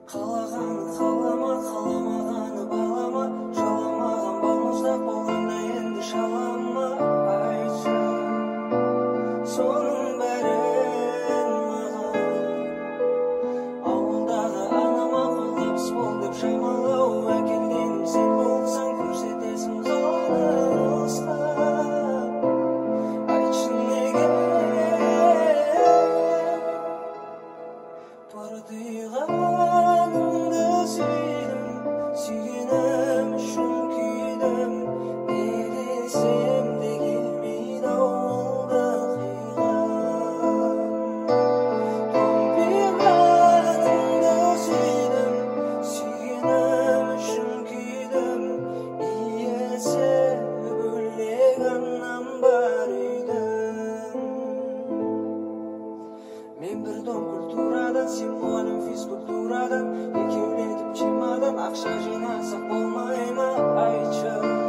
Қалағаны қалама, қаламағаны балама, жаламаған балмұздақ болғанда енді шалама. Айтшы соның бәрін маған, ауылдағы анама қолғабыс бол деп шамалау. Әкелгенім сен болсаң көрсетесің қаланы ұстап. Айтшы неге бұрдиғаныңды сүйдім, сүйгенім үшін күйдім. Не десем де келмейді ауылды қиған. Томпиғаныңды сүйдім, сүйгенім үшін күйдім. Иесі бөлек анам бар үйдің. Мен бір дом культурадан, сен мұғалім физкультурадан, екеулетіп чемодан ақша жинасақ болмай ма? Айтшы